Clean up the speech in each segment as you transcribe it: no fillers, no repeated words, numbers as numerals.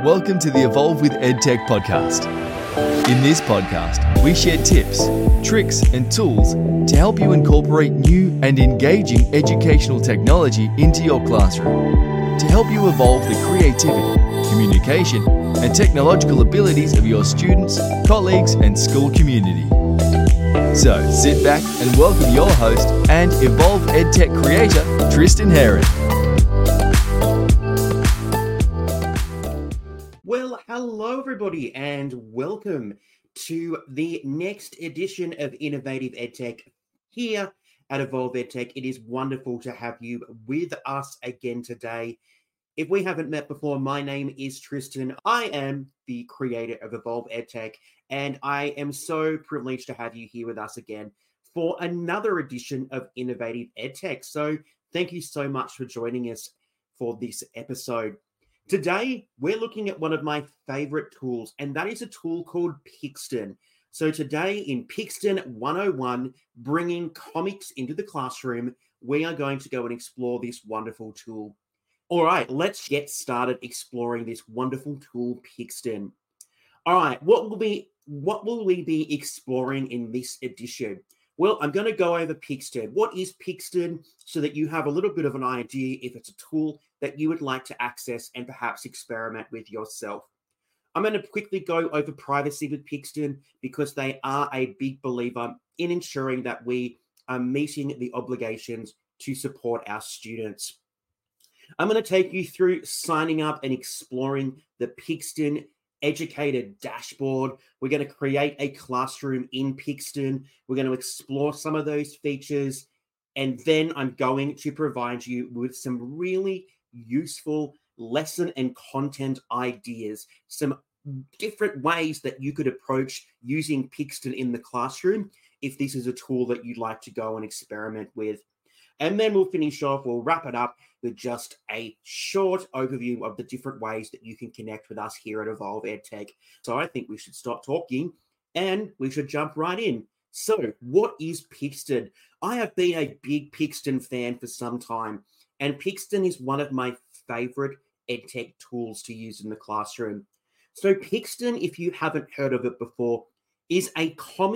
Welcome to the Evolve with EdTech podcast. In this podcast, we share tips, tricks, and tools to help you incorporate new and engaging educational technology into your classroom to help you evolve the creativity, communication, and technological abilities of your students, colleagues, and school community. So sit back and welcome your host and Evolve EdTech creator, Tristan Heron. Well, hello everybody and welcome to the next edition of Innovative EdTech here at Evolve EdTech. It is wonderful to have you with us again today. If we haven't met before, my name is Tristan. I am the creator of Evolve EdTech, and I am so privileged to have you here with us again for another edition of Innovative EdTech. So thank you so much for joining us for this episode. Today, we're looking at one of my favorite tools, and that is a tool called Pixton. So today in Pixton 101, bringing comics into the classroom, we are going to go and explore this wonderful tool. All right, let's get started exploring this wonderful tool, Pixton. All right, what will we be exploring in this edition? Well, I'm going to go over Pixton. What is Pixton so that you have a little bit of an idea if it's a tool that you would like to access and perhaps experiment with yourself. I'm going to quickly go over privacy with Pixton because they are a big believer in ensuring that we are meeting the obligations to support our students. I'm going to take you through signing up and exploring the Pixton Educator dashboard. We're going to create a classroom in Pixton. We're going to explore some of those features. And then I'm going to provide you with some really useful lesson and content ideas, some different ways that you could approach using Pixton in the classroom if this is a tool that you'd like to go and experiment with. And then we'll wrap it up with just a short overview of the different ways that you can connect with us here at Evolve EdTech. So I think we should stop talking and we should jump right in. So what is Pixton? I have been a big Pixton fan for some time, and Pixton is one of my favorite EdTech tools to use in the classroom. So Pixton, if you haven't heard of it before, is a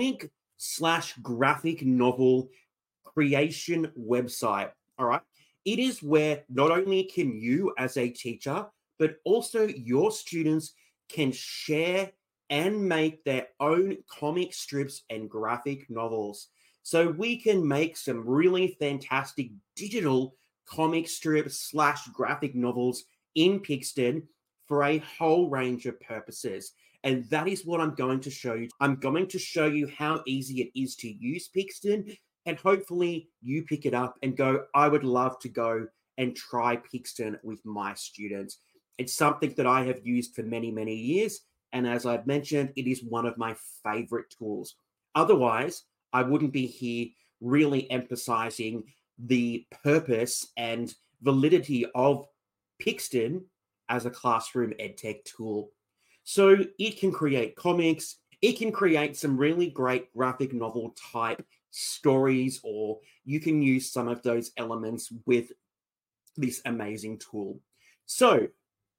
comic/graphic novel creation website. All right. It is where not only can you as a teacher, but also your students can share and make their own comic strips and graphic novels. So we can make some really fantastic digital comic strips/graphic novels in Pixton for a whole range of purposes. And that is what I'm going to show you. I'm going to show you how easy it is to use Pixton, and hopefully you pick it up and go, I would love to go and try Pixton with my students. It's something that I have used for many, many years. And as I've mentioned, it is one of my favorite tools. Otherwise, I wouldn't be here really emphasizing the purpose and validity of Pixton as a classroom EdTech tool. So it can create comics, it can create some really great graphic novel type stories, or you can use some of those elements with this amazing tool. So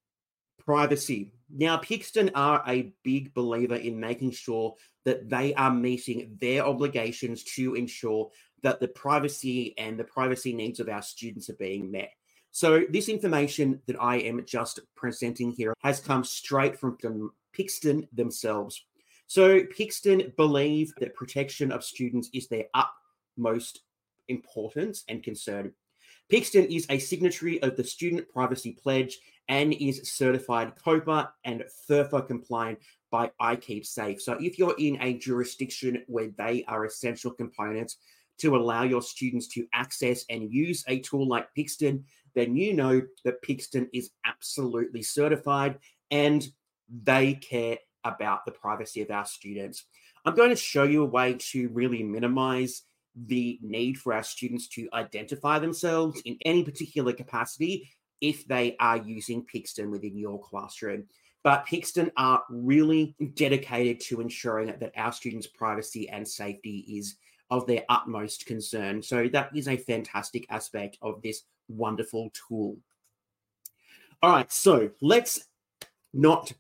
privacy. Now, Pixton are a big believer in making sure that they are meeting their obligations to ensure that the privacy and the privacy needs of our students are being met. So this information that I am just presenting here has come straight from Pixton themselves. So Pixton believe that protection of students is their utmost importance and concern. Pixton is a signatory of the Student Privacy Pledge and is certified COPPA and FERPA compliant by iKeepSafe. So if you're in a jurisdiction where they are essential components to allow your students to access and use a tool like Pixton, then you know that Pixton is absolutely certified and they care about the privacy of our students. I'm going to show you a way to really minimize the need for our students to identify themselves in any particular capacity if they are using Pixton within your classroom. But Pixton are really dedicated to ensuring that our students' privacy and safety is of their utmost concern. So that is a fantastic aspect of this wonderful tool. All right, so let's not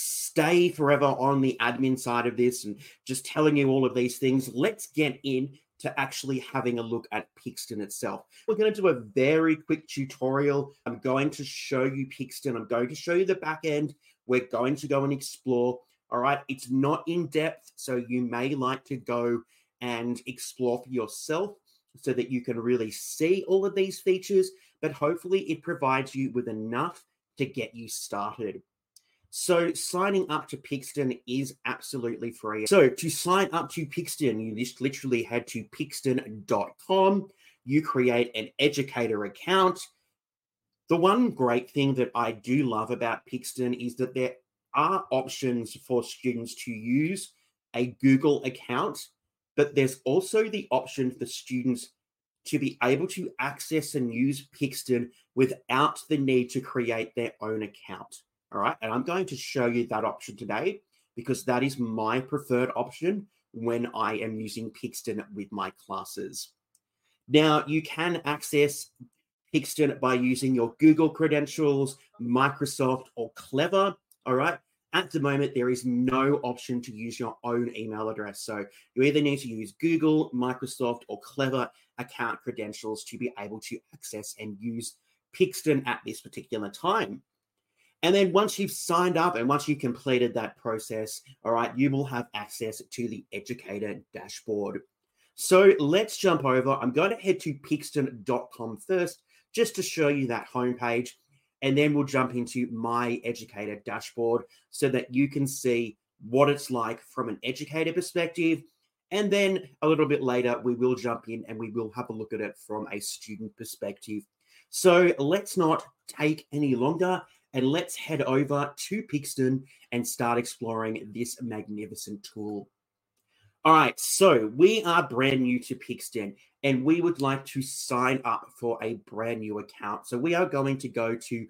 stay forever on the admin side of this and just telling you all of these things. Let's get in to actually having a look at Pixton itself. We're going to do a very quick tutorial. I'm going to show you Pixton. I'm going to show you the back end. We're going to go and explore. All right. It's not in depth, so you may like to go and explore for yourself so that you can really see all of these features, but hopefully it provides you with enough to get you started. So signing up to Pixton is absolutely free. So to sign up to Pixton, you just literally head to pixton.com. You create an educator account. The one great thing that I do love about Pixton is that there are options for students to use a Google account, but there's also the option for students to be able to access and use Pixton without the need to create their own account. All right. And I'm going to show you that option today because that is my preferred option when I am using Pixton with my classes. Now, you can access Pixton by using your Google credentials, Microsoft, or Clever. All right. At the moment, there is no option to use your own email address. So you either need to use Google, Microsoft, or Clever account credentials to be able to access and use Pixton at this particular time. And then once you've signed up and once you've completed that process, all right, you will have access to the educator dashboard. So let's jump over. I'm going to head to pixton.com first just to show you that homepage. And then we'll jump into my educator dashboard so that you can see what it's like from an educator perspective. And then a little bit later, we will jump in and we will have a look at it from a student perspective. So let's not take any longer and let's head over to Pixton and start exploring this magnificent tool. All right, so we are brand new to Pixton and we would like to sign up for a brand new account. So we are going to go to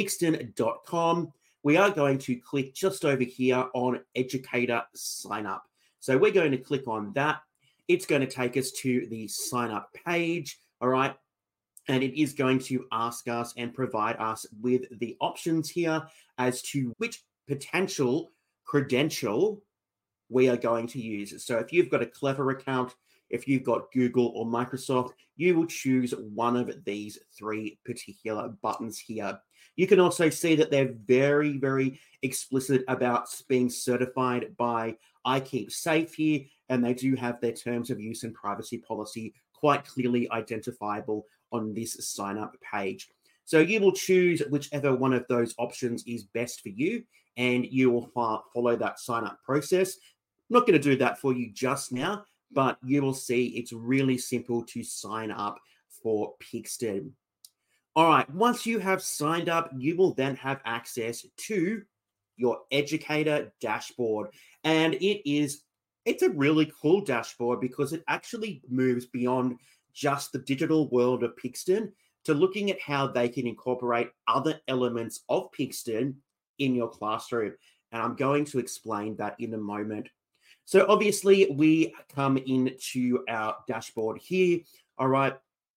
pixton.com. We are going to click just over here on Educator Sign Up. So we're going to click on that. It's going to take us to the sign up page. All right. And it is going to ask us and provide us with the options here as to which potential credential we are going to use. So if you've got a Clever account, if you've got Google or Microsoft, you will choose one of these three particular buttons here. You can also see that they're very, very explicit about being certified by iKeepSafe here, and they do have their terms of use and privacy policy quite clearly identifiable on this sign up page. So you will choose whichever one of those options is best for you, and you will follow that sign up process. I'm not going to do that for you just now, but you will see it's really simple to sign up for Pixton. All right, once you have signed up, you will then have access to your educator dashboard. And it's a really cool dashboard because it actually moves beyond just the digital world of Pixton to looking at how they can incorporate other elements of Pixton in your classroom. And I'm going to explain that in a moment. So obviously we come into our dashboard here. All right.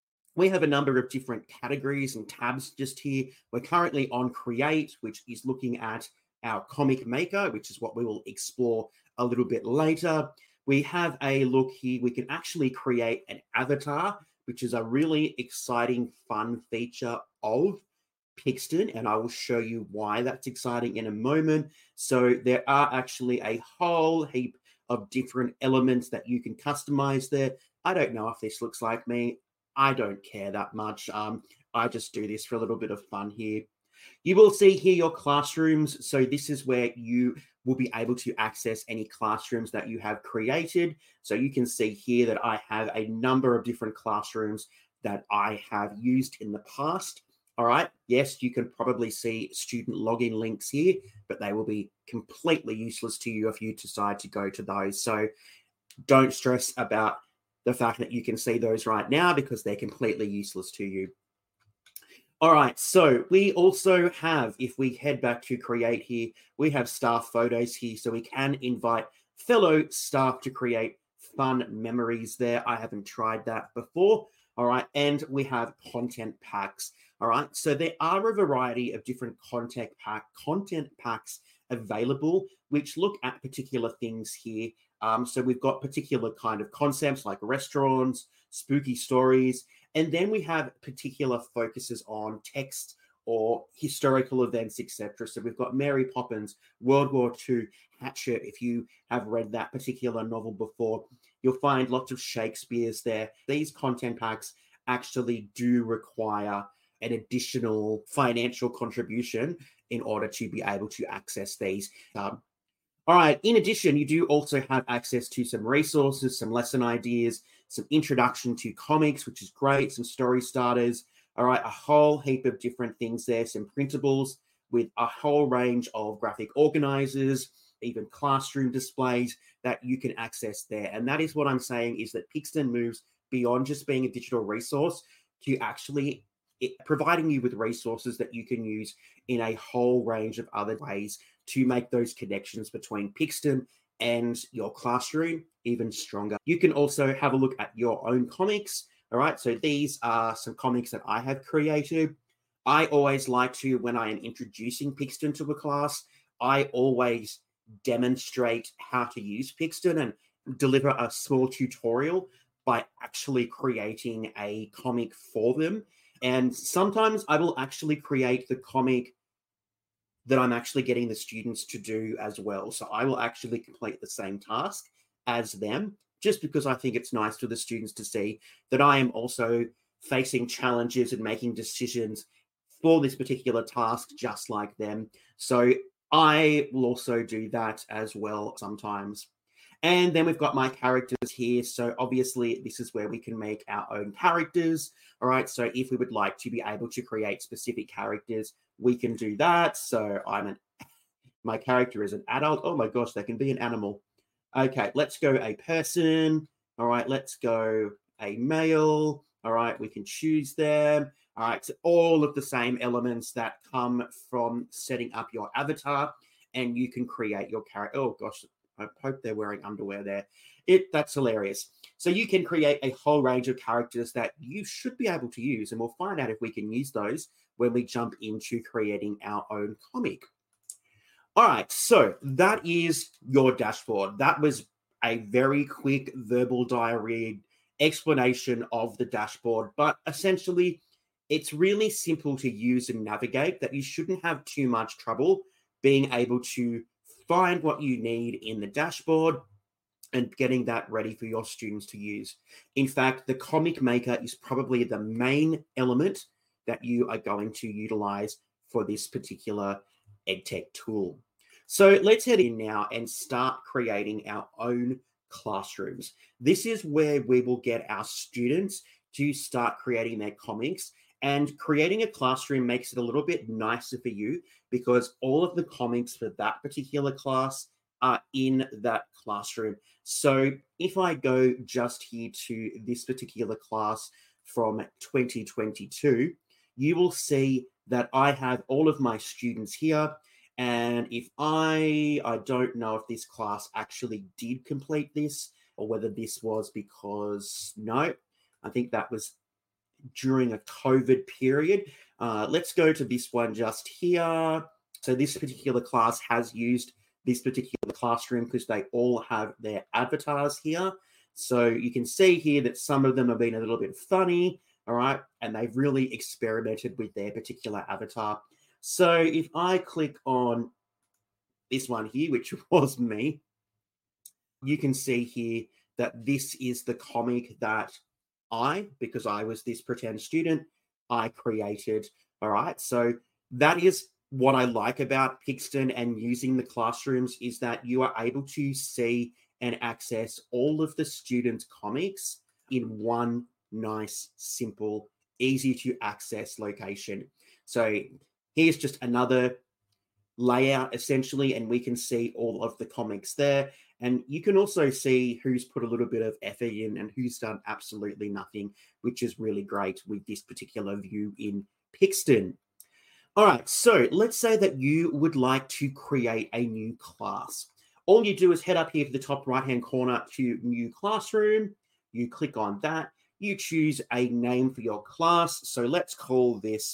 We have a number of different categories and tabs just here. We're currently on Create, which is looking at our comic maker, which is what we will explore a little bit later. We have a look here. We can actually create an avatar, which is a really exciting, fun feature of Pixton, and I will show you why that's exciting in a moment. So there are actually a whole heap of different elements that you can customize there. I don't know if this looks like me. I don't care that much. I just do this for a little bit of fun here. You will see here your classrooms. So this is where you will be able to access any classrooms that you have created. So you can see here that I have a number of different classrooms that I have used in the past. All right. Yes, you can probably see student login links here, but they will be completely useless to you if you decide to go to those. So don't stress about the fact that you can see those right now because they're completely useless to you. All right, so we also have, if we head back to Create here, we have staff photos here, so we can invite fellow staff to create fun memories there. I haven't tried that before. All right. And we have content packs. All right. So there are a variety of different content packs available, which look at particular things here. So we've got particular kind of concepts like restaurants, spooky stories, and then we have particular focuses on text or historical events, etc. So we've got Mary Poppins, World War II, Hatchet. If you have read that particular novel before, you'll find lots of Shakespeare's there. These content packs actually do require an additional financial contribution in order to be able to access these. All right. In addition, you do also have access to some resources, some lesson ideas, some introduction to comics, which is great, some story starters. All right. A whole heap of different things there, some printables with a whole range of graphic organizers, even classroom displays that you can access there. And that is what I'm saying is that Pixton moves beyond just being a digital resource to actually providing you with resources that you can use in a whole range of other ways to make those connections between Pixton and your classroom even stronger. You can also have a look at your own comics. All right, so these are some comics that I have created. I always like to, when I am introducing Pixton to a class, I always demonstrate how to use Pixton and deliver a small tutorial by actually creating a comic for them. And sometimes I will actually create the comic that I'm actually getting the students to do as well. So I will actually complete the same task as them, just because I think it's nice for the students to see that I am also facing challenges and making decisions for this particular task, just like them. So I will also do that as well sometimes. And then we've got my characters here. So obviously this is where we can make our own characters. All right. So if we would like to be able to create specific characters, we can do that. So my character is an adult. Oh my gosh, they can be an animal. Okay, let's go a person. All right, let's go a male. All right, we can choose them. All right, so all of the same elements that come from setting up your avatar, and you can create your character. Oh gosh, I hope they're wearing underwear there. That's hilarious. So you can create a whole range of characters that you should be able to use, and we'll find out if we can use those when we jump into creating our own comic. All right, so that is your dashboard. That was a very quick verbal diarrhea explanation of the dashboard, but essentially it's really simple to use and navigate, that you shouldn't have too much trouble being able to find what you need in the dashboard and getting that ready for your students to use. In fact, the comic maker is probably the main element that you are going to utilize for this particular EdTech tool. So let's head in now and start creating our own classrooms. This is where we will get our students to start creating their comics, and creating a classroom makes it a little bit nicer for you because all of the comics for that particular class are in that classroom. So if I go just here to this particular class from 2022, you will see that I have all of my students here. And if I don't know if this class actually did complete this or whether this was because, no, I think that was during a COVID period. Let's go to this one just here. So this particular class has used this particular classroom because they all have their avatars here. So you can see here that some of them have been a little bit funny, all right? And they've really experimented with their particular avatar. So if I click on this one here, which was me, you can see here that this is the comic that because I was this pretend student, I created. All right. So that is what I like about Pixton and using the classrooms, is that you are able to see and access all of the students' comics in one nice, simple, easy to access location. So here's just another layout essentially, and we can see all of the comics there. And you can also see who's put a little bit of effort in and who's done absolutely nothing, which is really great with this particular view in Pixton. All right, so let's say that you would like to create a new class. All you do is head up here to the top right-hand corner to New Classroom. You click on that. you choose a name for your class. So let's call this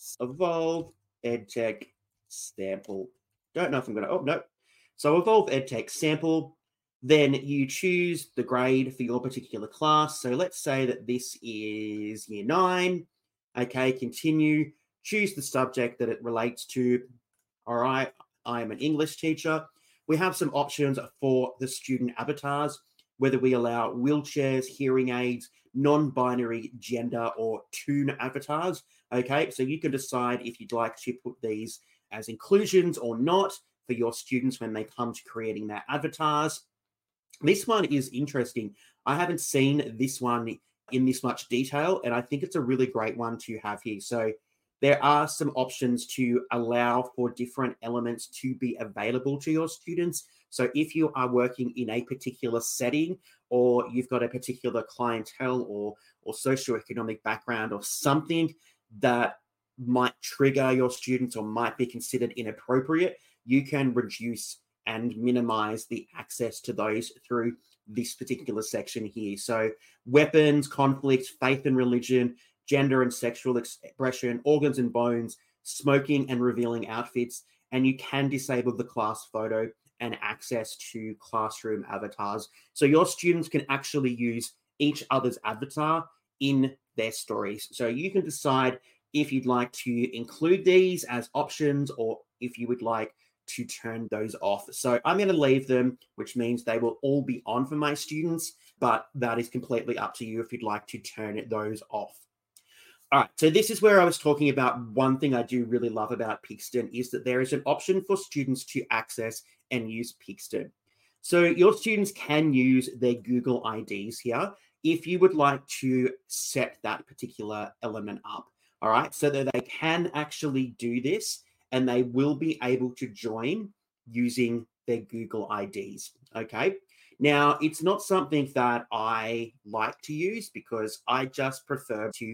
Evolve EdTech Sample. Don't know if I'm going to, oh, no. So Evolve EdTech Sample. Then you choose the grade for your particular class. So let's say that this is year 9. Okay, continue. Choose the subject that it relates to. All right, I am an English teacher. We have some options for the student avatars, whether we allow wheelchairs, hearing aids, non-binary gender, or toon avatars. Okay, so you can decide if you'd like to put these as inclusions or not for your students when they come to creating their avatars. This one is interesting. I haven't seen this one in this much detail, and I think it's a really great one to have here. So there are some options to allow for different elements to be available to your students. So if you are working in a particular setting, or you've got a particular clientele or socioeconomic background or something that might trigger your students or might be considered inappropriate, you can reduce and minimize the access to those through this particular section here. So weapons, conflict, faith and religion, gender and sexual expression, organs and bones, smoking and revealing outfits, and you can disable the class photo and access to classroom avatars. So your students can actually use each other's avatar in their stories. So you can decide if you'd like to include these as options or if you would like to turn those off. So I'm going to leave them, which means they will all be on for my students, but that is completely up to you if you'd like to turn those off. All right, so this is where I was talking about one thing I do really love about Pixton is that there is an option for students to access and use Pixton. So your students can use their Google IDs here if you would like to set that particular element up. All right, so that they can actually do this and they will be able to join using their Google IDs. Okay. Now, it's not something that I like to use because I just prefer to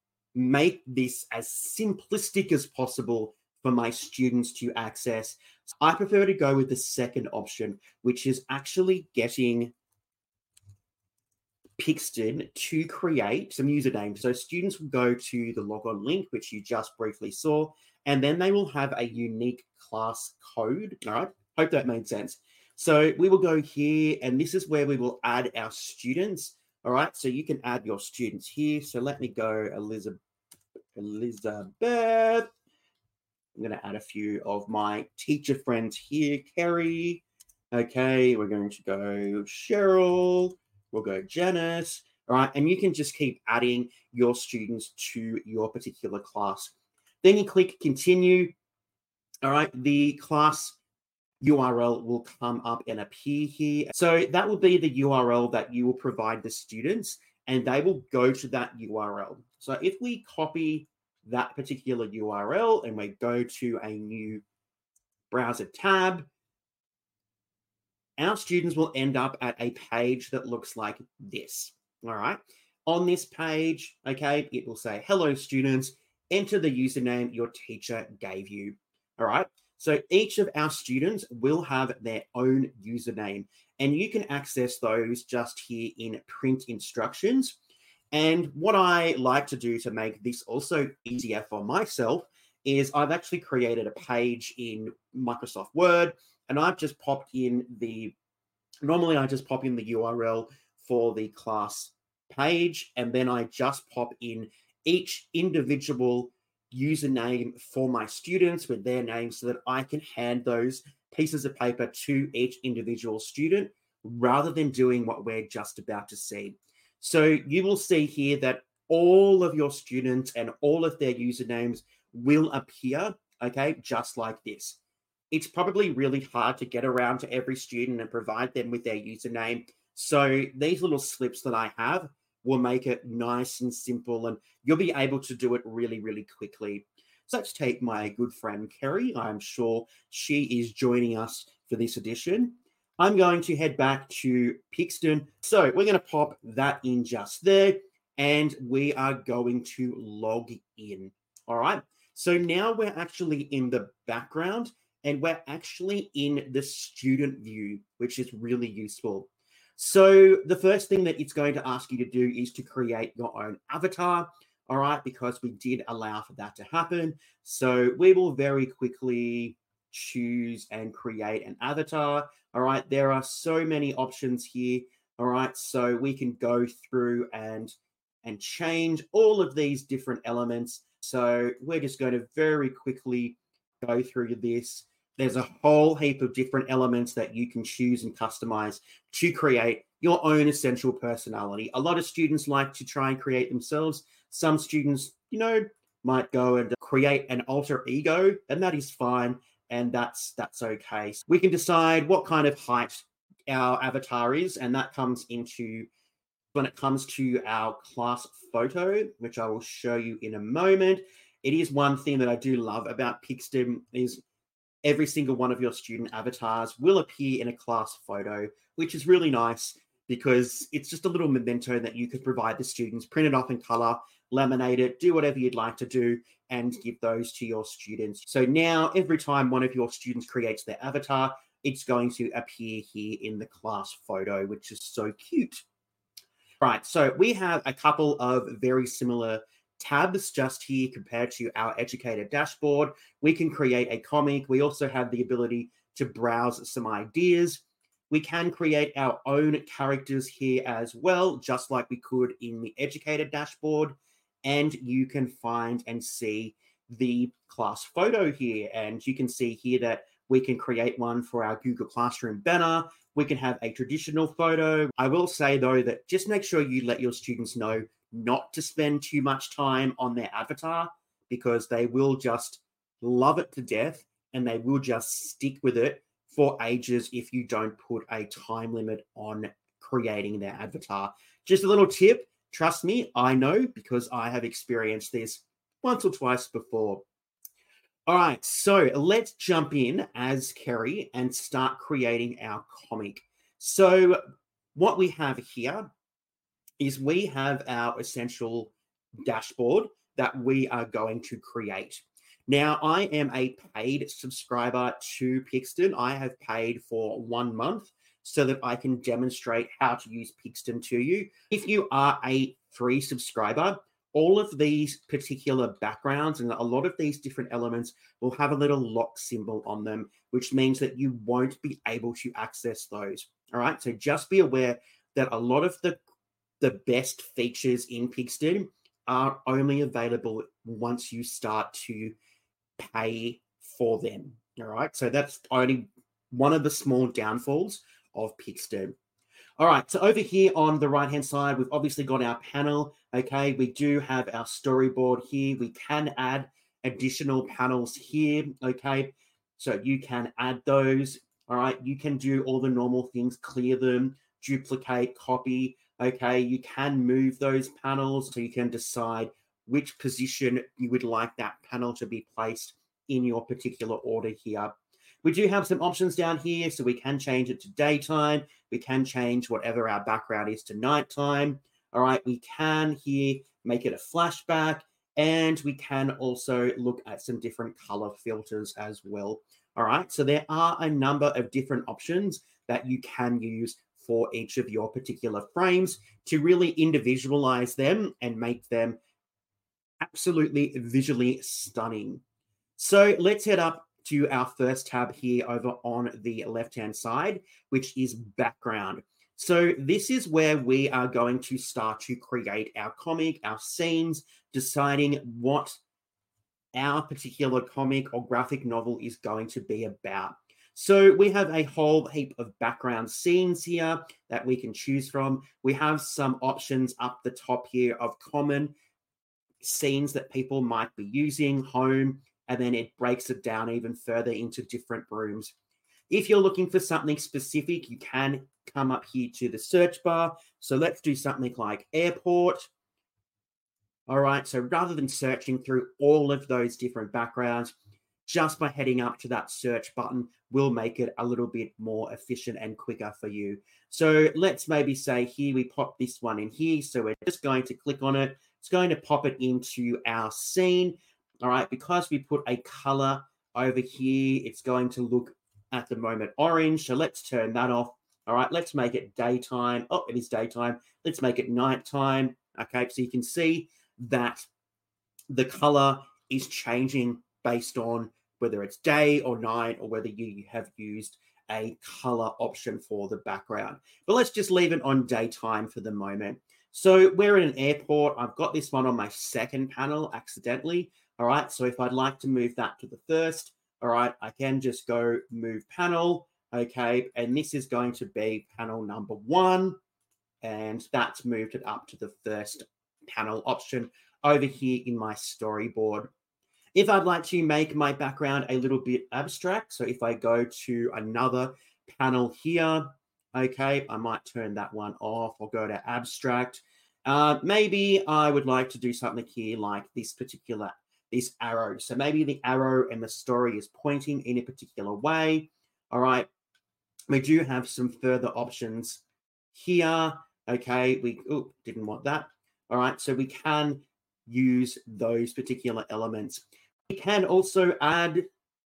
make this as simplistic as possible for my students to access. I prefer to go with the second option, which is actually getting Pixton to create some usernames. So students will go to the logon link, which you just briefly saw, and then they will have a unique class code. All right, hope that made sense. So we will go here, and this is where we will add our students. All right, so you can add your students here. So let me go Elizabeth. I'm going to add a few of my teacher friends here. Kerry. Okay, we're going to go Cheryl. We'll go Janice. All right, and you can just keep adding your students to your particular class. Then you click continue. All right, the class URL will come up and appear here. So that will be the URL that you will provide the students, and they will go to that URL. So if we copy that particular URL and we go to a new browser tab, our students will end up at a page that looks like this. All right. On this page, okay, it will say, hello, students, enter the username your teacher gave you. All right. So each of our students will have their own username, and you can access those just here in print instructions. And what I like to do to make this also easier for myself is I've actually created a page in Microsoft Word, and I've just popped in normally I just pop in the URL for the class page, and then I just pop in each individual username for my students with their names so that I can hand those pieces of paper to each individual student rather than doing what we're just about to see. So you will see here that all of your students and all of their usernames will appear, okay, just like this. It's probably really hard to get around to every student and provide them with their username. So these little slips that I have will make it nice and simple, and you'll be able to do it really, really quickly. So let's take my good friend Kerry. I'm sure she is joining us for this edition. I'm going to head back to Pixton. So we're going to pop that in just there, and we are going to log in. All right. So now we're actually in the background, and we're actually in the student view, which is really useful. So the first thing that it's going to ask you to do is to create your own avatar, all right, because we did allow for that to happen. So we will very quickly choose and create an avatar, all right. There are so many options here, all right, so we can go through and change all of these different elements. So we're just going to very quickly go through this. There's a whole heap of different elements that you can choose and customize to create your own essential personality. A lot of students like to try and create themselves. Some students, might go and create an alter ego, and that is fine, and that's okay. We can decide what kind of height our avatar is, and that comes into when it comes to our class photo, which I will show you in a moment. It is one thing that I do love about Pixton is every single one of your student avatars will appear in a class photo, which is really nice because it's just a little memento that you could provide the students, print it off in color, laminate it, do whatever you'd like to do, and give those to your students. So now every time one of your students creates their avatar, it's going to appear here in the class photo, which is so cute. Right, so we have a couple of very similar tabs just here compared to our educator dashboard. We can create a comic. We also have the ability to browse some ideas. We can create our own characters here as well, just like we could in the educator dashboard. And you can find and see the class photo here. And you can see here that we can create one for our Google Classroom banner. We can have a traditional photo. I will say, though, that just make sure you let your students know not to spend too much time on their avatar because they will just love it to death and they will just stick with it for ages if you don't put a time limit on creating their avatar. Just a little tip. Trust me, I know because I have experienced this once or twice before. All right, so let's jump in as Kerry and start creating our comic. So what we have here is we have our essential dashboard that we are going to create. Now, I am a paid subscriber to Pixton. I have paid for 1 month so that I can demonstrate how to use Pixton to you. If you are a free subscriber, all of these particular backgrounds and a lot of these different elements will have a little lock symbol on them, which means that you won't be able to access those. All right, so just be aware that a lot of the best features in Pixton are only available once you start to pay for them. All right, so that's only one of the small downfalls of Pixton. All right, so over here on the right-hand side, we've obviously got our panel, okay? We do have our storyboard here. We can add additional panels here, okay? So you can add those, all right? You can do all the normal things, clear them, duplicate, copy, okay? You can move those panels so you can decide which position you would like that panel to be placed in your particular order here. We do have some options down here, so we can change it to daytime. We can change whatever our background is to nighttime. All right, we can here make it a flashback, and we can also look at some different color filters as well. All right, so there are a number of different options that you can use for each of your particular frames to really individualize them and make them absolutely visually stunning. So let's head up to our first tab here over on the left-hand side, which is background. So this is where we are going to start to create our comic, our scenes, deciding what our particular comic or graphic novel is going to be about. So we have a whole heap of background scenes here that we can choose from. We have some options up the top here of common scenes that people might be using, home, and then it breaks it down even further into different rooms. If you're looking for something specific, you can come up here to the search bar. So let's do something like airport. All right, so rather than searching through all of those different backgrounds, just by heading up to that search button will make it a little bit more efficient and quicker for you. So let's maybe say here we pop this one in here. So we're just going to click on it. It's going to pop it into our scene. All right, because we put a color over here, it's going to look at the moment orange. So let's turn that off. All right, let's make it daytime. Oh, it is daytime. Let's make it nighttime. Okay, so you can see that the color is changing based on whether it's day or night or whether you have used a color option for the background. But let's just leave it on daytime for the moment. So we're in an airport. I've got this one on my second panel accidentally. All right, so if I'd like to move that to the first, all right, I can just go move panel. Okay, and this is going to be panel number 1. And that's moved it up to the first panel option over here in my storyboard. If I'd like to make my background a little bit abstract, so if I go to another panel here, okay, I might turn that one off or go to abstract. Maybe I would like to do something here like this arrow. So maybe the arrow and the story is pointing in a particular way. All right, we do have some further options here. Okay, didn't want that. All right, so we can use those particular elements. We can also add,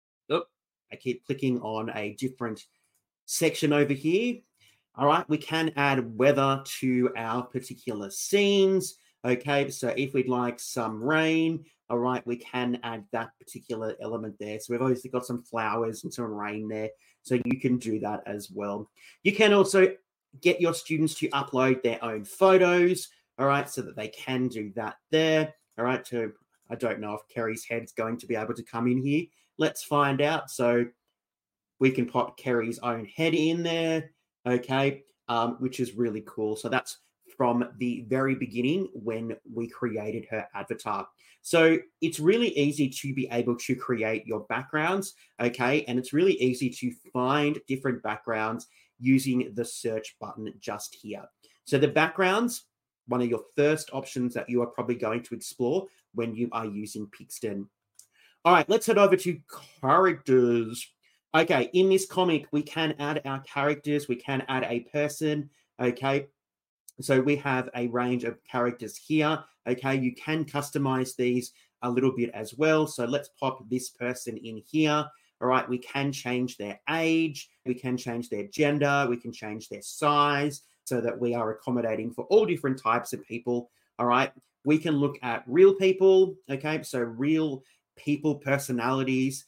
I keep clicking on a different section over here. All right, we can add weather to our particular scenes. Okay, so if we'd like some rain, all right, we can add that particular element there. So we've obviously got some flowers and some rain there. So you can do that as well. You can also get your students to upload their own photos, all right, so that they can do that there. All right, so I don't know if Kerry's head's going to be able to come in here. Let's find out. So we can pop Kerry's own head in there, okay, which is really cool. So that's from the very beginning when we created her avatar. So it's really easy to be able to create your backgrounds, okay, and it's really easy to find different backgrounds using the search button just here. So the backgrounds, one of your first options that you are probably going to explore when you are using Pixton. All right, let's head over to characters. Okay, in this comic, we can add our characters. We can add a person, okay? So we have a range of characters here, okay? You can customize these a little bit as well. So let's pop this person in here. All right, we can change their age, we can change their gender, we can change their size so that we are accommodating for all different types of people. All right, we can look at real people, okay? So real people personalities,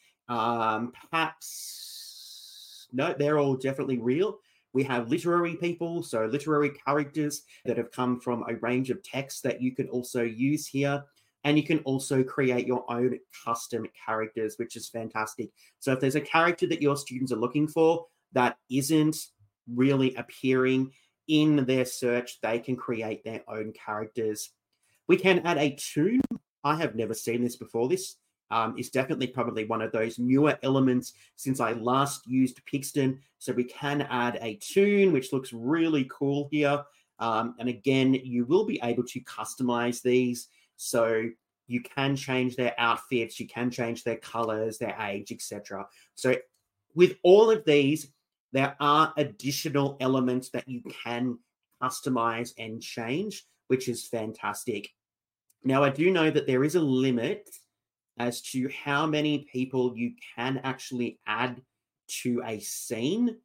perhaps, no, they're all definitely real. We have literary people, so literary characters that have come from a range of texts that you can also use here. And you can also create your own custom characters, which is fantastic. So if there's a character that your students are looking for that isn't really appearing in their search, they can create their own characters. We can add a tune. I have never seen this before. This is definitely probably one of those newer elements since I last used Pixton. So we can add a tune, which looks really cool here. And again, you will be able to customize these. So you can change their outfits, you can change their colors, their age, etc. So with all of these, there are additional elements that you can customize and change, which is fantastic. Now, I do know that there is a limit as to how many people you can actually add to a scene.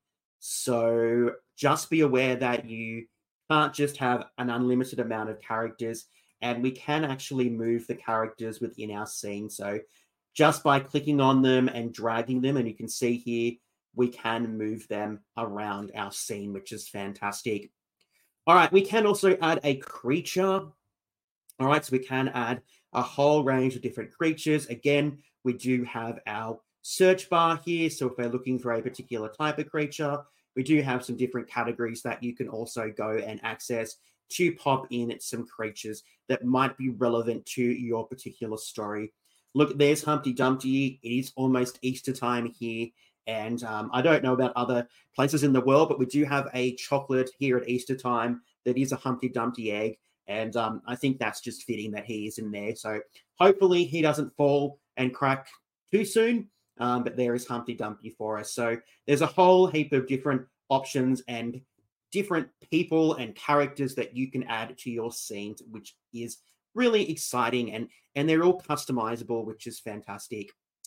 So just be aware that you can't just have an unlimited amount of characters, and we can actually move the characters within our scene. So just by clicking on them and dragging them, and you can see here, we can move them around our scene, which is fantastic. All right, we can also add a creature. All right, so we can add a whole range of different creatures. Again, we do have our search bar here. So if we're looking for a particular type of creature, we do have some different categories that you can also go and access to pop in some creatures that might be relevant to your particular story. Look, there's Humpty Dumpty. It is almost Easter time here. And I don't know about other places in the world, but we do have a chocolate here at Easter time that is a Humpty Dumpty egg. And I think that's just fitting that he is in there. So hopefully he doesn't fall and crack too soon. But there is Humpty Dumpty for us. So there's a whole heap of different options and different people and characters that you can add to your scenes, which is really exciting. And they're all customizable, which is fantastic.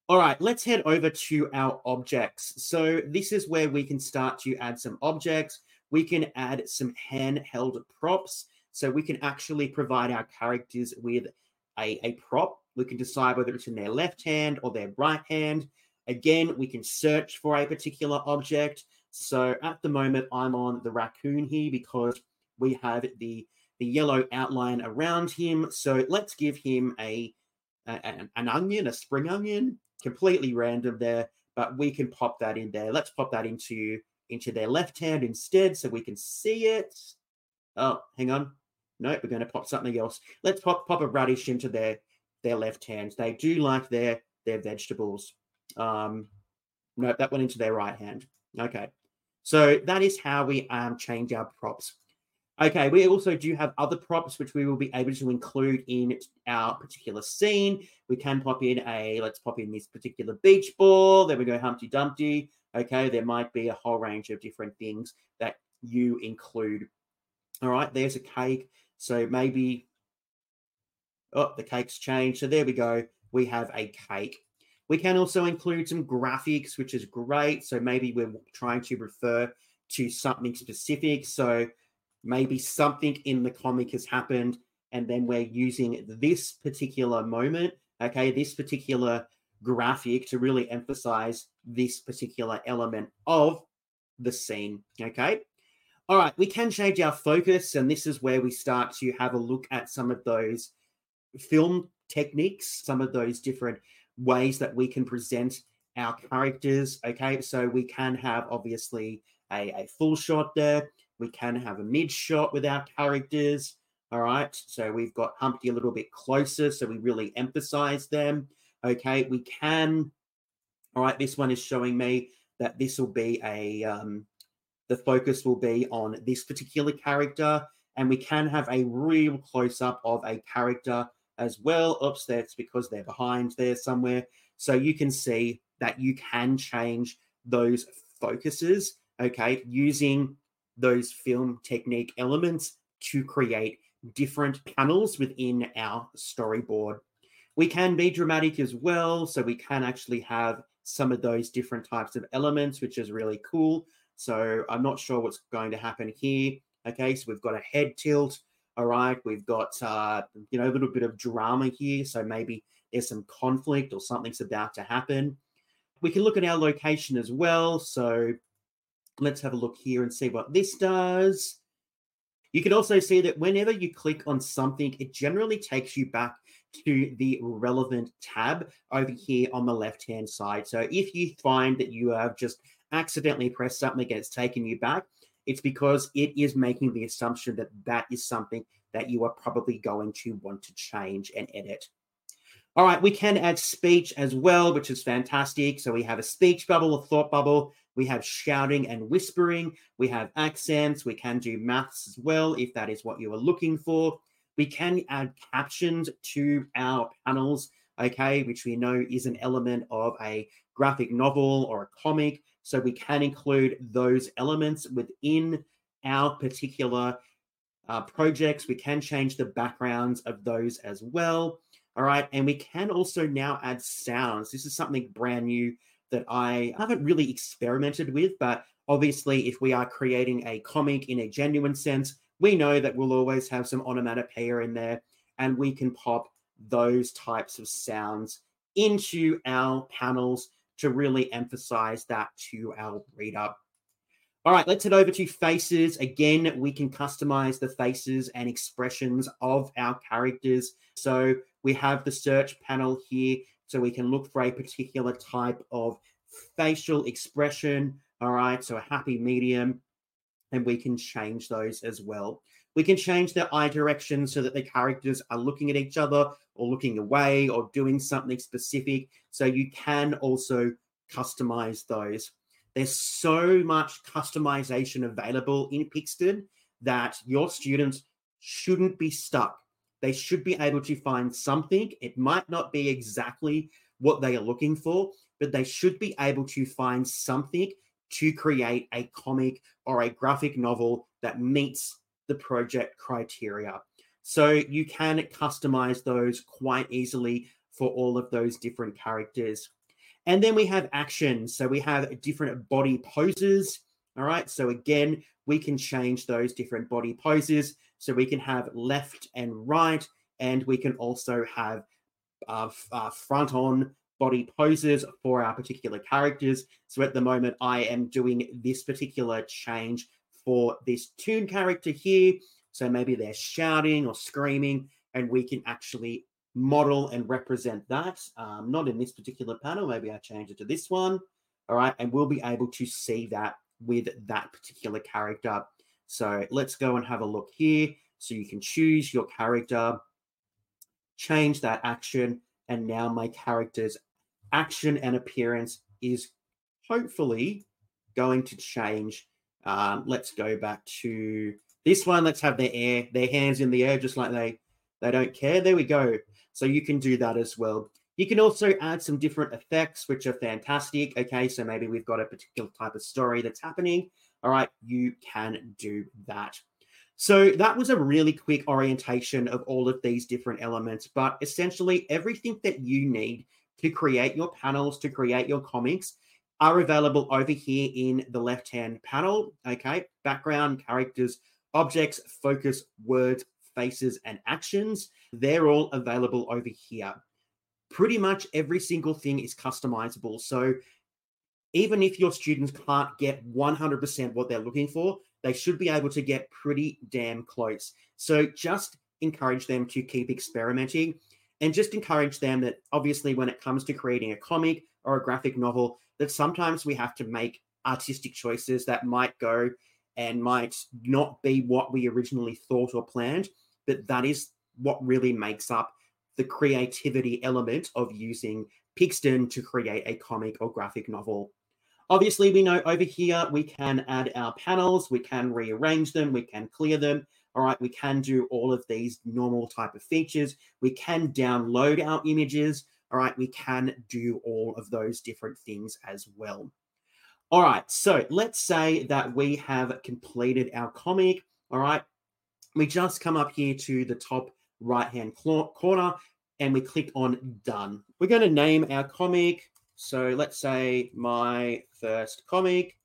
All right, let's head over to our objects. So this is where we can start to add some objects. We can add some handheld props. So we can actually provide our characters with a prop. We can decide whether it's in their left hand or their right hand. Again, we can search for a particular object. So at the moment, I'm on the raccoon here because we have the yellow outline around him. So let's give him an onion, a spring onion, completely random there, but we can pop that in there. Let's pop that into their left hand instead so we can see it. Oh, hang on. No, we're going to pop something else. Let's pop a radish into their left hand. They do like their vegetables. No, that went into their right hand. Okay. So that is how we change our props. Okay, we also do have other props which we will be able to include in our particular scene. We can pop in let's pop in this particular beach ball. There we go, Humpty Dumpty. Okay, there might be a whole range of different things that you include. All right, there's a cake. So maybe, oh, the cake's changed. So there we go. We have a cake. We can also include some graphics, which is great. So maybe we're trying to refer to something specific. So maybe something in the comic has happened, and then we're using this particular moment, okay, this particular graphic to really emphasize this particular element of the scene, okay? All right, we can change our focus, and this is where we start to have a look at some of those film techniques, some of those different ways that we can present our characters, okay? So we can have, obviously, a full shot there. We can have a mid shot with our characters. All right. So we've got Humpty a little bit closer. So we really emphasize them. Okay. We can. All right. This one is showing me that this will be the focus will be on this particular character. And we can have a real close up of a character as well. Oops, that's because they're behind there somewhere. So you can see that you can change those focuses. Okay. Using those film technique elements to create different panels within our storyboard. We can be dramatic as well, so we can actually have some of those different types of elements, which is really cool. So I'm not sure what's going to happen here. Okay, so we've got a head tilt. All right, we've got a little bit of drama here, so maybe there's some conflict or something's about to happen. We can look at our location as well. So let's have a look here and see what this does. You can also see that whenever you click on something, it generally takes you back to the relevant tab over here on the left-hand side. So if you find that you have just accidentally pressed something and it's taken you back, it's because it is making the assumption that that is something that you are probably going to want to change and edit. All right, we can add speech as well, which is fantastic. So we have a speech bubble, a thought bubble. We have shouting and whispering. We have accents. We can do maths as well, if that is what you are looking for. We can add captions to our panels, okay, which we know is an element of a graphic novel or a comic. So we can include those elements within our particular projects. We can change the backgrounds of those as well. All right. And we can also now add sounds. This is something brand new that I haven't really experimented with, but obviously if we are creating a comic in a genuine sense, we know that we'll always have some onomatopoeia in there, and we can pop those types of sounds into our panels to really emphasize that to our reader. All right, let's head over to faces. Again, we can customize the faces and expressions of our characters. So we have the search panel here, so we can look for a particular type of facial expression. All right, so a happy medium, and we can change those as well. We can change their eye direction so that the characters are looking at each other or looking away or doing something specific. So you can also customize those. There's so much customization available in Pixton that your students shouldn't be stuck. They should be able to find something. It might not be exactly what they are looking for, but they should be able to find something to create a comic or a graphic novel that meets the project criteria. So you can customize those quite easily for all of those different characters. And then we have actions. So we have different body poses. All right. So again, we can change those different body poses. So we can have left and right, and we can also have front on body poses for our particular characters. So at the moment, I am doing this particular change for this Toon character here. So maybe they're shouting or screaming, and we can actually model and represent that. Not in this particular panel. Maybe I change it to this one. All right. And we'll be able to see that with that particular character. So let's go and have a look here. So you can choose your character, change that action, and now my character's action and appearance is hopefully going to change. Let's go back to this one. Let's have their hands in the air, just like they don't care. There we go. So you can do that as well. You can also add some different effects, which are fantastic. Okay, so maybe we've got a particular type of story that's happening. All right, you can do that. So that was a really quick orientation of all of these different elements, but essentially everything that you need to create your panels, to create your comics, are available over here in the left-hand panel. Okay, background, characters, objects, focus, words, faces, and actions. They're all available over here. Pretty much every single thing is customizable. So even if your students can't get 100% what they're looking for, they should be able to get pretty damn close. So just encourage them to keep experimenting, and just encourage them that obviously when it comes to creating a comic or a graphic novel, that sometimes we have to make artistic choices that might go and might not be what we originally thought or planned, but that is what really makes up the creativity element of using Pixton to create a comic or graphic novel. Obviously, we know over here we can add our panels, we can rearrange them, we can clear them. All right, we can do all of these normal type of features. We can download our images. All right, we can do all of those different things as well. All right, so let's say that we have completed our comic. All right, we just come up here to the top right-hand corner and we click on done. We're going to name our comic. So let's say my first comic,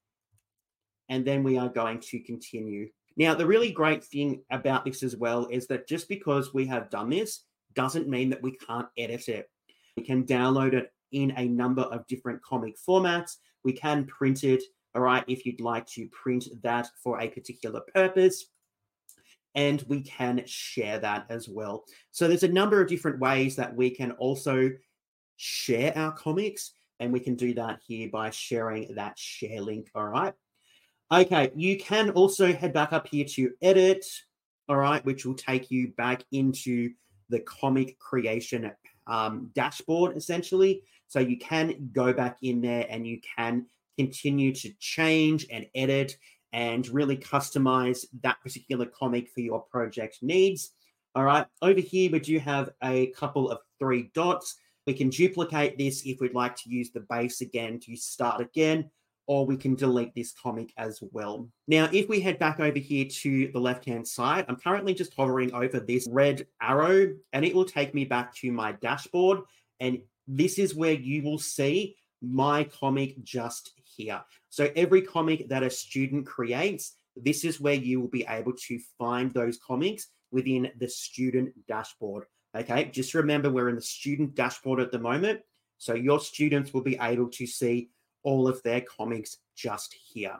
and then we are going to continue. Now, the really great thing about this as well is that just because we have done this doesn't mean that we can't edit it. We can download it in a number of different comic formats. We can print it, all right, if you'd like to print that for a particular purpose. And we can share that as well. So there's a number of different ways that we can also share our comics, and we can do that here by sharing that share link, all right? Okay, you can also head back up here to edit, all right, which will take you back into the comic creation dashboard, essentially. So you can go back in there and you can continue to change and edit and really customize that particular comic for your project needs. All right, over here, we do have a couple of 3 dots. We can duplicate this if we'd like to use the base again to start again, or we can delete this comic as well. Now, if we head back over here to the left-hand side, I'm currently just hovering over this red arrow, and it will take me back to my dashboard. And this is where you will see my comic just here. So every comic that a student creates, this is where you will be able to find those comics within the student dashboard. Okay, just remember we're in the student dashboard at the moment. So your students will be able to see all of their comics just here.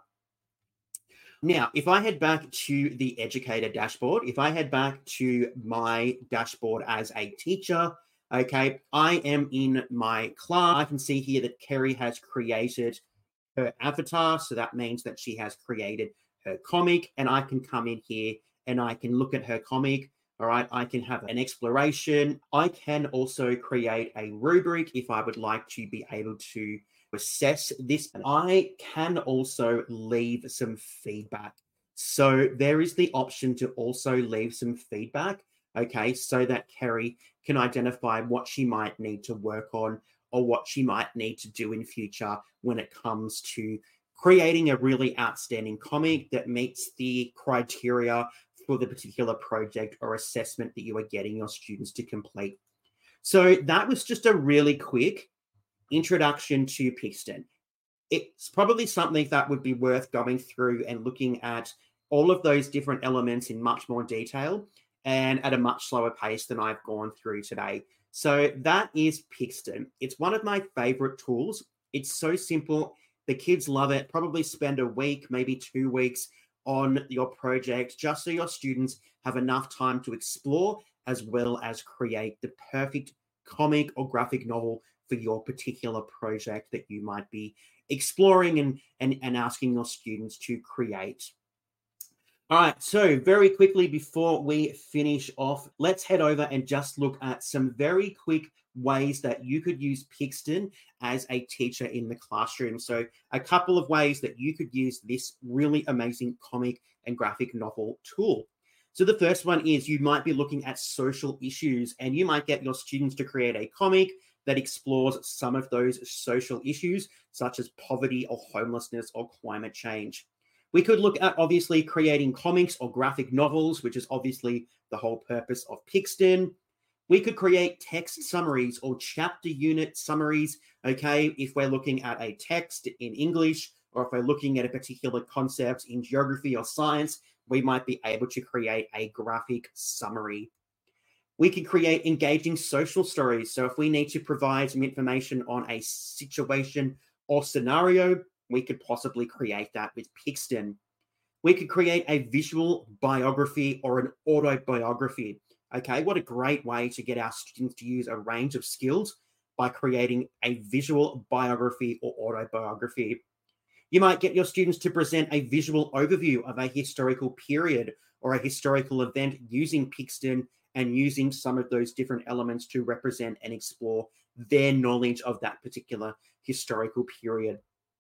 Now, if I head back to the educator dashboard, if I head back to my dashboard as a teacher, okay, I am in my class. I can see here that Kerry has created her avatar. So that means that she has created her comic, and I can come in here and I can look at her comic. All right, I can have an exploration. I can also create a rubric if I would like to be able to assess this. And I can also leave some feedback. So there is the option to also leave some feedback, okay, so that Kerry can identify what she might need to work on or what she might need to do in future when it comes to creating a really outstanding comic that meets the criteria for the particular project or assessment that you are getting your students to complete. So that was just a really quick Introduction to Pixton. It's probably something that would be worth going through and looking at all of those different elements in much more detail and at a much slower pace than I've gone through today. So that is Pixton. It's one of my favorite tools. It's so simple. The kids love it. Probably spend a week, maybe 2 weeks on your project, just so your students have enough time to explore as well as create the perfect comic or graphic novel for your particular project that you might be exploring and asking your students to create. All right, so very quickly before we finish off, let's head over and just look at some very quick ways that you could use Pixton as a teacher in the classroom. So a couple of ways that you could use this really amazing comic and graphic novel tool. So the first one is you might be looking at social issues, and you might get your students to create a comic that explores some of those social issues, such as poverty or homelessness or climate change. We could look at obviously creating comics or graphic novels, which is obviously the whole purpose of Pixton. We could create text summaries or chapter unit summaries, okay, if we're looking at a text in English, or if we're looking at a particular concept in geography or science, we might be able to create a graphic summary. We can create engaging social stories. So if we need to provide some information on a situation or scenario, we could possibly create that with Pixton. We could create a visual biography or an autobiography. Okay, what a great way to get our students to use a range of skills by creating a visual biography or autobiography. You might get your students to present a visual overview of a historical period or a historical event using Pixton and using some of those different elements to represent and explore their knowledge of that particular historical period.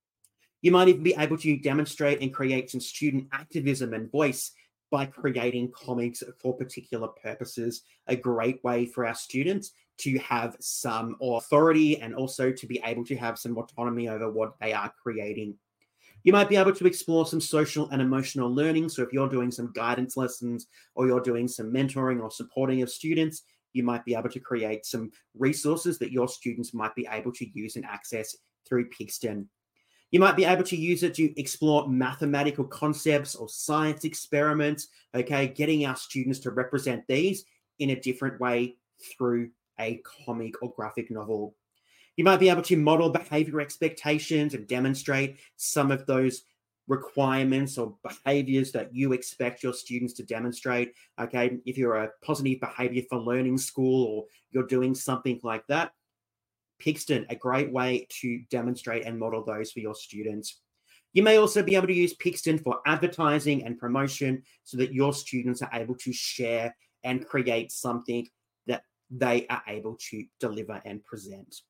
You might even be able to demonstrate and create some student activism and voice by creating comics for particular purposes. A great way for our students to have some authority and also to be able to have some autonomy over what they are creating. You might be able to explore some social and emotional learning. So if you're doing some guidance lessons or you're doing some mentoring or supporting of students, you might be able to create some resources that your students might be able to use and access through Pixton. You might be able to use it to explore mathematical concepts or science experiments, okay, getting our students to represent these in a different way through a comic or graphic novel. You might be able to model behavior expectations and demonstrate some of those requirements or behaviors that you expect your students to demonstrate. Okay, if you're a positive behavior for learning school or you're doing something like that, Pixton, a great way to demonstrate and model those for your students. You may also be able to use Pixton for advertising and promotion so that your students are able to share and create something that they are able to deliver and present.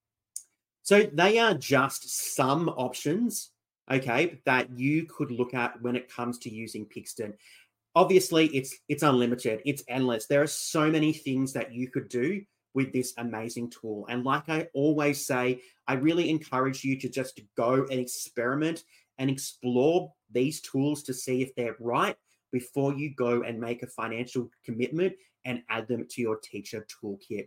So they are just some options, okay, that you could look at when it comes to using Pixton. Obviously, it's unlimited. It's endless. There are so many things that you could do with this amazing tool. And like I always say, I really encourage you to just go and experiment and explore these tools to see if they're right before you go and make a financial commitment and add them to your teacher toolkit.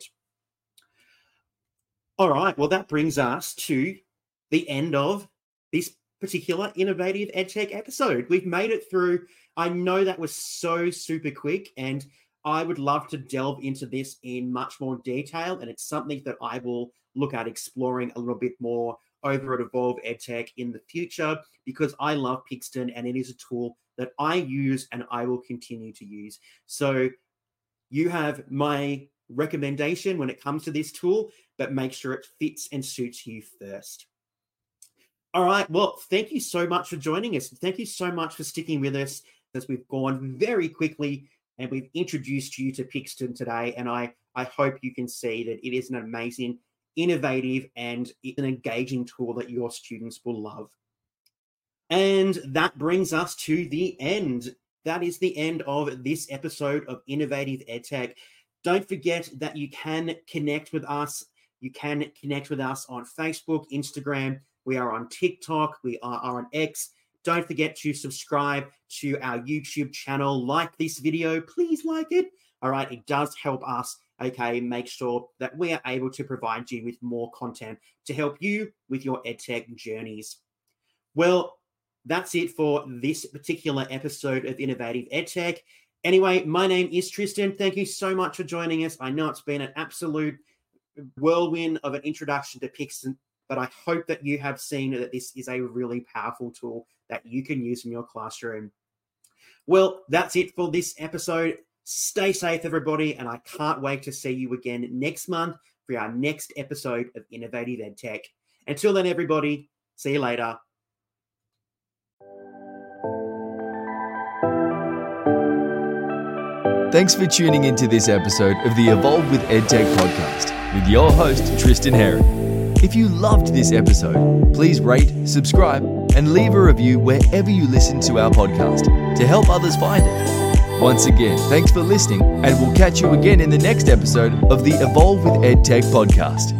All right, well, that brings us to the end of this particular Innovative EdTech episode. We've made it through. I know that was so super quick, and I would love to delve into this in much more detail, and it's something that I will look at exploring a little bit more over at Evolve EdTech in the future, because I love Pixton and it is a tool that I use and I will continue to use. So you have my recommendation when it comes to this tool, but make sure it fits and suits you first. All right, well, thank you so much for joining us. Thank you so much for sticking with us as we've gone very quickly and we've introduced you to Pixton today. And I hope you can see that it is an amazing, innovative, and an engaging tool that your students will love. And that brings us to the end. That is the end of this episode of Innovative EdTech. Don't forget that you can connect with us. You can connect with us on Facebook, Instagram. We are on TikTok. We are on X. Don't forget to subscribe to our YouTube channel. Like this video. Please like it. All right. It does help us okay, make sure that we are able to provide you with more content to help you with your EdTech journeys. Well, that's it for this particular episode of Innovative EdTech. Anyway, my name is Tristan. Thank you so much for joining us. I know it's been an absolute whirlwind of an introduction to Pixton, but I hope that you have seen that this is a really powerful tool that you can use in your classroom. Well, that's it for this episode. Stay safe, everybody, and I can't wait to see you again next month for our next episode of Innovative EdTech. Until then, everybody, see you later. Thanks for tuning into this episode of the Evolve with EdTech podcast with your host, Tristan Herron. If you loved this episode, please rate, subscribe, and leave a review wherever you listen to our podcast to help others find it. Once again, thanks for listening, and we'll catch you again in the next episode of the Evolve with EdTech podcast.